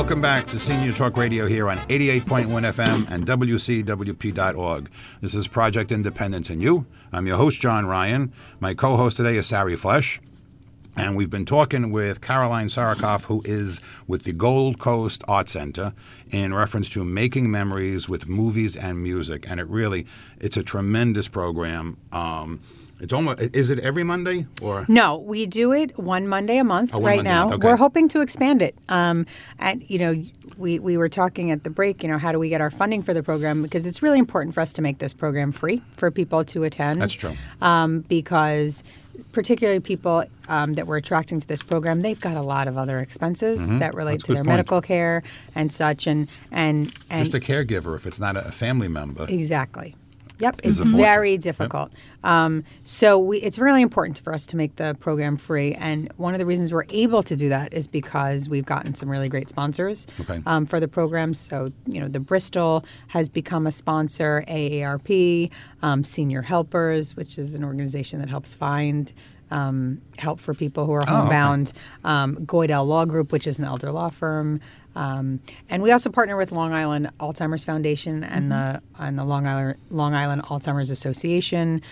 Welcome back to Senior Talk Radio here on 88.1 FM and WCWP.org. This is Project Independence and You. I'm your host, John Ryan. My co-host today is Sari Flesh. And we've been talking with Caroline Sarakoff, who is with the Gold Coast Art Center, in reference to making memories with movies and music. And it's a tremendous program. Is it every Monday or? No, we do it one Monday a month one right Monday now. a month, okay. We're hoping to expand it. We were talking at the break, how do we get our funding for the program? Because it's really important for us to make this program free for people to attend. That's true. Because particularly people that we're attracting to this program, they've got a lot of other expenses that relate to their medical care and such. And just a caregiver, if it's not a family member. Exactly. Yep, it's very difficult. Yep. It's really important for us to make the program free. And one of the reasons we're able to do that is because we've gotten some really great sponsors for the program. So, the Bristol has become a sponsor, AARP, Senior Helpers, which is an organization that helps find help for people who are homebound, Goydell Law Group, which is an elder law firm. And we also partner with Long Island Alzheimer's Foundation and the Long Island Alzheimer's Association.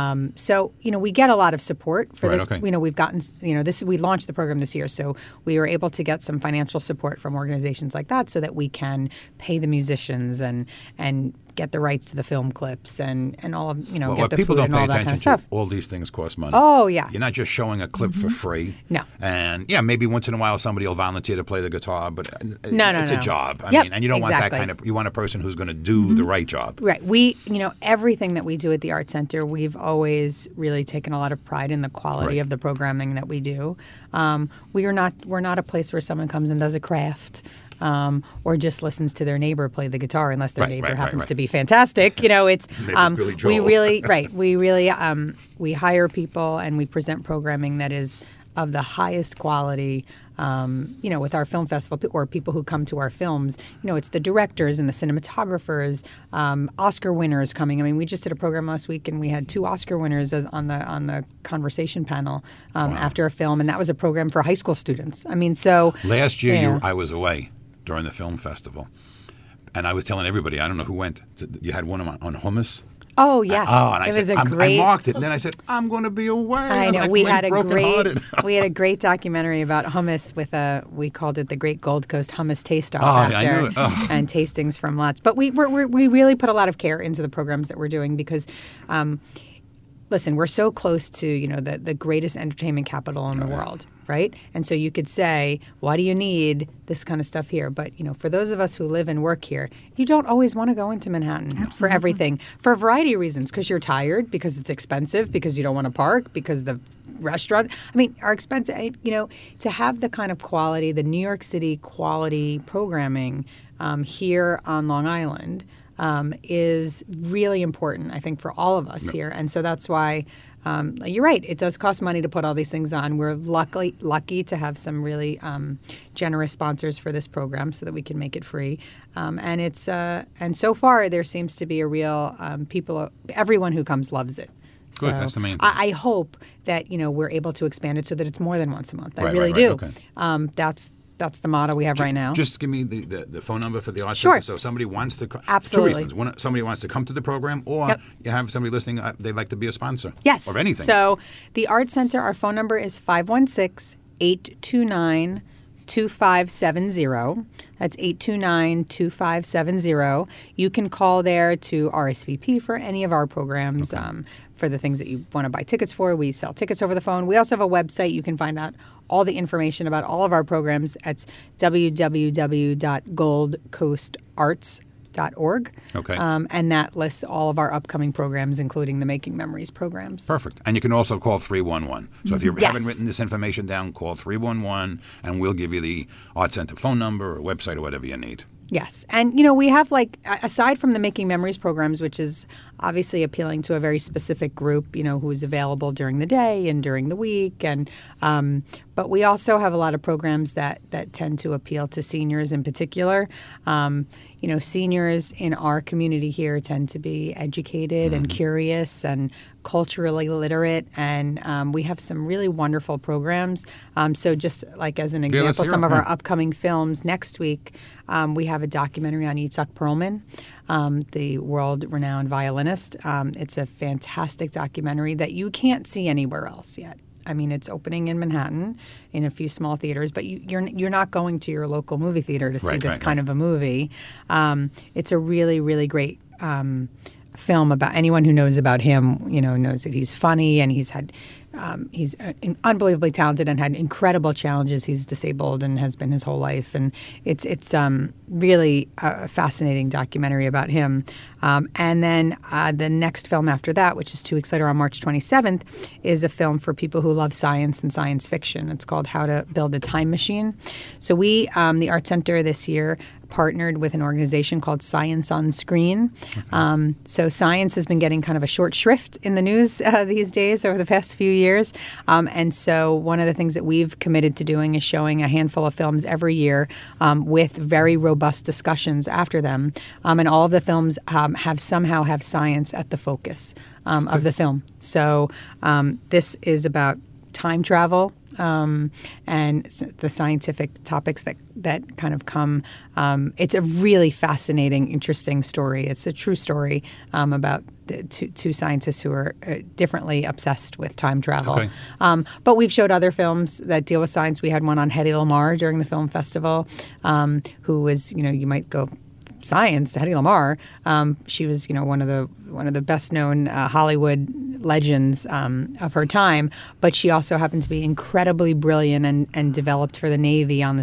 We get a lot of support for this. Okay. We've gotten we launched the program this year, so we were able to get some financial support from organizations like that, so that we can pay the musicians and get the rights to the film clips and all of get the people food don't and pay all that attention kind of stuff. to, all these things cost money. Oh yeah, you're not just showing a clip for free. No, and maybe once in a while somebody will volunteer to play the guitar, but it's a job. I mean, and you don't want that kind of. You want a person who's going to do the right job. Right. We everything that we do at the Art Center, we've always really taken a lot of pride in the quality of the programming that we do. We're not a place where someone comes and does a craft. Or just listens to their neighbor play the guitar, unless their neighbor happens to be fantastic. It's we really we hire people and we present programming that is of the highest quality. With our film festival, or people who come to our films, it's the directors and the cinematographers, Oscar winners coming. I mean, we just did a program last week, and we had 2 Oscar winners on the conversation panel after a film, and that was a program for high school students. I mean, so last year I was away during the film festival, and I was telling everybody, I don't know who went. You had one on hummus. Oh yeah, I marked it, and then I said, "I'm going to be away." I know we had a great documentary about hummus with we called it the Great Gold Coast Hummus Taste Off after, I knew it. And tastings from lots. But we really put a lot of care into the programs that we're doing because. Listen, we're so close to the greatest entertainment capital in the world, right? And so you could say, why do you need this kind of stuff here? But for those of us who live and work here, you don't always want to go into Manhattan for everything, for a variety of reasons. Because you're tired, because it's expensive, because you don't want to park, because the restaurant. I mean, our expense. To have the kind of quality, the New York City quality programming here on Long Island. Is really important, I think, for all of us here. And so that's why, you're right, it does cost money to put all these things on. We're lucky to have some really generous sponsors for this program so that we can make it free. And so far there seems to be a real, everyone who comes loves it. Good, so that's the main thing. I hope that, we're able to expand it so that it's more than once a month. I really do. Okay. That's the motto we have right now. Just give me the phone number for the Art Center. So if somebody wants to Absolutely. 2 reasons. One, somebody wants to come to the program, or you have somebody listening, they'd like to be a sponsor. Yes. Of anything. So the Art Center, our phone number is 516-829-2570. That's 829-2570. You can call there to RSVP for any of our programs. For the things that you want to buy tickets for, we sell tickets over the phone. We also have a website. You can find out all the information about all of our programs at www.goldcoastarts.org. Okay. And that lists all of our upcoming programs, including the Making Memories programs. Perfect. And you can also call 311. So if you haven't written this information down, call 311, and we'll give you the Art Center phone number or website or whatever you need. Yes. And, we have, aside from the Making Memories programs, which is obviously appealing to a very specific group, who's available during the day and during the week. But But we also have a lot of programs that tend to appeal to seniors in particular. Seniors in our community here tend to be educated and curious and culturally literate, and we have some really wonderful programs. So just like as an example, some of our upcoming films next week, we have a documentary on Itzhak Perlman, the world-renowned violinist. It's a fantastic documentary that you can't see anywhere else yet. I mean, it's opening in Manhattan in a few small theaters, but you're not going to your local movie theater to see this kind of a movie. It's a really, really great film about anyone who knows about him. Knows that he's funny and he's unbelievably talented and had incredible challenges. He's disabled and has been his whole life, and it's really a fascinating documentary about him. And then the next film after that, which is 2 weeks later on March 27th, is a film for people who love science and science fiction. It's called How to Build a Time Machine. So we, the Art Center this year, partnered with an organization called Science on Screen. So science has been getting kind of a short shrift in the news these days over the past few years. And so one of the things that we've committed to doing is showing a handful of films every year with very robust discussions after them. And all of the films have science at the focus of the film. So this is about time travel and the scientific topics that kind of come. It's a really fascinating, interesting story. It's a true story about the two scientists who are differently obsessed with time travel. Okay. But we've showed other films that deal with science. We had one on Hedy Lamarr during the film festival, who was, you might go science, Hedy Lamarr. She was, one of the best known Hollywood legends of her time, but she also happened to be incredibly brilliant and developed for the Navy on the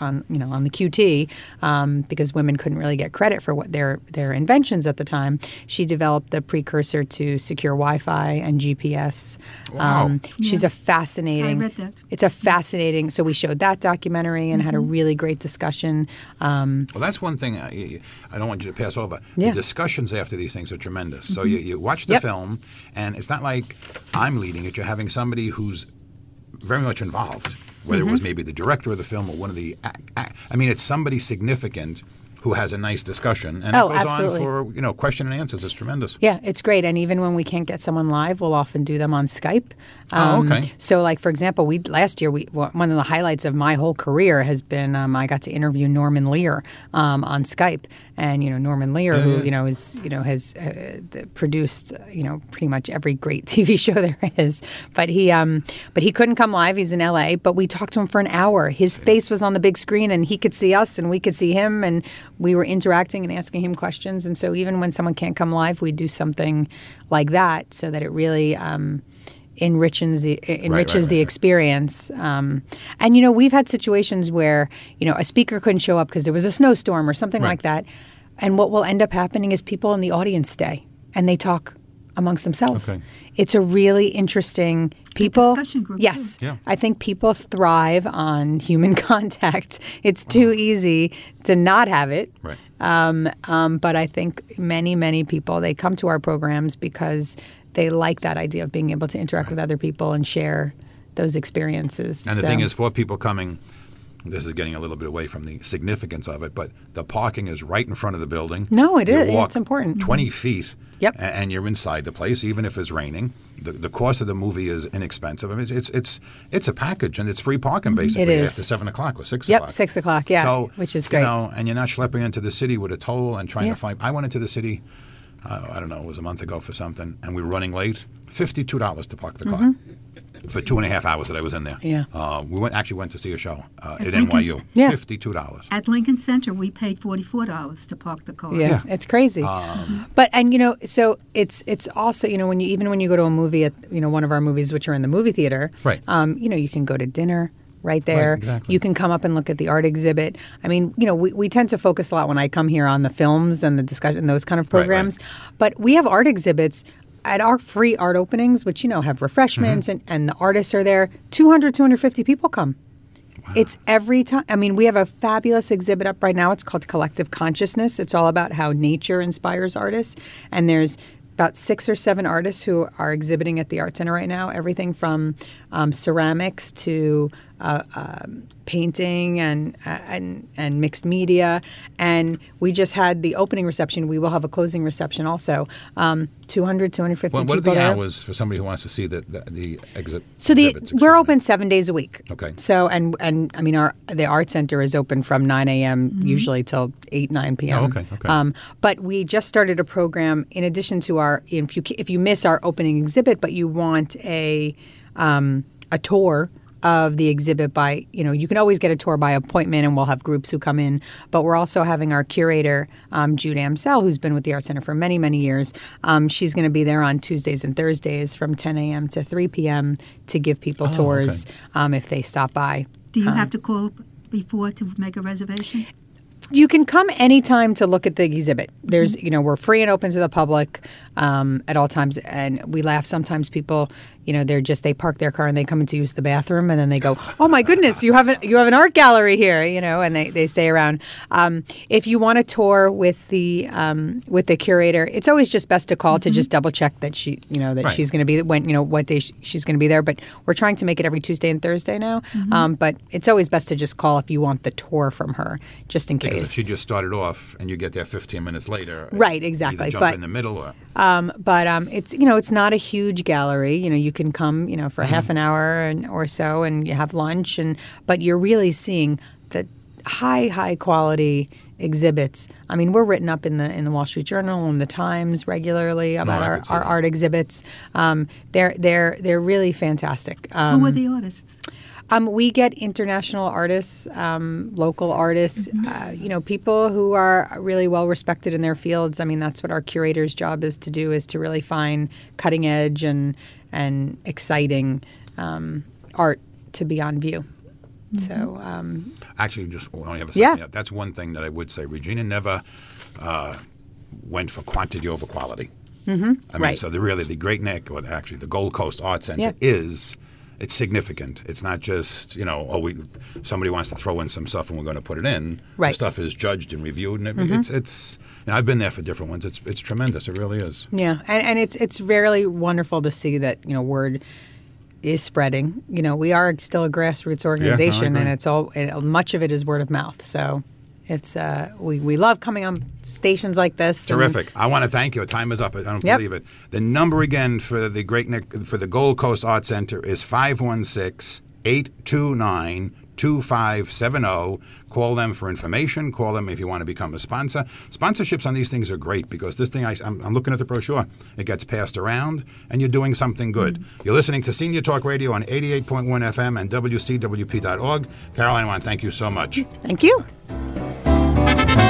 QT because women couldn't really get credit for what their inventions at the time. She developed the precursor to secure Wi-Fi and GPS. Wow. She's a fascinating. I read that. It's a fascinating. So we showed that documentary and had a really great discussion. Well, that's one thing I don't want you to pass over. Yeah. The discussions after these things are tremendous. So you watch the film, and it's not like I'm leading it. You're having somebody who's very much involved, whether it was maybe the director of the film or one of the it's somebody significant who has a nice discussion, and it goes absolutely. on for question and answers. It's tremendous. Yeah, it's great. And even when we can't get someone live, we'll often do them on Skype. Okay. So, like, for example, last year, one of the highlights of my whole career has been I got to interview Norman Lear on Skype. And, Norman Lear, who, has produced, pretty much every great TV show there is. But he couldn't come live. He's in L.A., but we talked to him for an hour. His face was on the big screen, and he could see us, and we could see him, and we were interacting and asking him questions. And so even when someone can't come live, we do something like that so that it really enriches the experience. And, we've had situations where, a speaker couldn't show up because there was a snowstorm or something like that. And what will end up happening is people in the audience stay and they talk amongst themselves. Okay. It's a really interesting discussion group. Yes. Yeah. I think people thrive on human contact. It's too easy to not have it. Right. But I think many people, they come to our programs because they like that idea of being able to interact with other people and share those experiences. And the thing is, for people coming, this is getting a little bit away from the significance of it, but the parking is right in front of the building. No, it You is. walk It's important. 20 feet, Yep. and you're inside the place, even if it's raining. The cost of the movie is inexpensive. I mean, it's a package, and it's free parking basically is. after 7 o'clock or 6 Yep, o'clock. 6 o'clock, yeah, So, which is great. And you're not schlepping into the city with a toll and trying Yeah. to find. I went into the city, I don't know, it was a month ago for something, and we were running late. $52 to park the car. For 2.5 hours that I was in there. Yeah. We went to see a show at Lincoln's- NYU. Yeah. $52. At Lincoln Center, we paid $44 to park the car. Yeah, it's crazy. But so it's also when you go to a movie at one of our movies, which are in the movie theater, Right. You can go to dinner right there. Right, exactly. You can come up and look at the art exhibit. I mean, we tend to focus a lot when I come here on the films and the discussion and those kind of programs. But we have art exhibits at our free art openings, which have refreshments and the artists are there. 250 people come. Wow. It's every time. I mean, we have a fabulous exhibit up right now. It's called Collective Consciousness. It's all about how nature inspires artists. And there's about 6 or 7 artists who are exhibiting at the Art Center right now. Everything from ceramics to painting and mixed media. And we just had the opening reception. We will have a closing reception also. 200, 250 What people are the there. hours for somebody who wants to see the So exhibits? we're open 7 days a week. Okay. So and I mean the art center is open from 9 a.m. usually till 8, 9 p.m. Oh, okay. But we just started a program in addition to our if you miss our opening exhibit, but you want a tour of the exhibit by, you can always get a tour by appointment, and we'll have groups who come in. But we're also having our curator, Jude Amsell, who's been with the Art Center for many, many years. She's going to be there on Tuesdays and Thursdays from 10 a.m. to 3 p.m. to give people tours if they stop by. Do you have to call before to make a reservation? You can come anytime to look at the exhibit. There's, we're free and open to the public at all times. And we laugh. Sometimes people, they park their car and they come in to use the bathroom, and then they go, "Oh my goodness, you have an art gallery here," and they stay around. If you want a tour with the curator, it's always just best to call to just double check that she's going to be what day she's going to be there. But we're trying to make it every Tuesday and Thursday now. But it's always best to just call if you want the tour from her, just in case. Because if she just started off and you get there 15 minutes later, right? Exactly. Either jump in the middle or. But it's not a huge gallery. You can come for half an hour or so, and you have lunch, but you're really seeing the high quality exhibits. I mean, we're written up in the Wall Street Journal and the Times regularly about our art exhibits. They're really fantastic. Who are the artists? We get international artists, local artists, people who are really well respected in their fields. I mean, that's what our curator's job is to do, is to really find cutting edge and exciting art to be on view. So Actually, just only have a second. Yeah. That's one thing that I would say. Regina never went for quantity over quality. I mean, so the Great Neck, or actually the Gold Coast Art Center it's significant. It's not just, somebody wants to throw in some stuff and we're going to put it in. Right. The stuff is judged and reviewed, and it's I've been there for different ones. It's tremendous. It really is. Yeah, and it's really wonderful to see that, word is spreading. We are still a grassroots organization, and it's much of it is word of mouth. So it's we love coming on stations like this. Terrific. I want to thank you. Time is up. I don't believe it. The number again for the the Gold Coast Art Center is 516-829-2570. Call them for information. Call them if you want to become a sponsor. Sponsorships on these things are great because this thing, I'm looking at the brochure. It gets passed around, and you're doing something good. You're listening to Senior Talk Radio on 88.1 FM and WCWP.org. Caroline, I want to thank you so much. Thank you.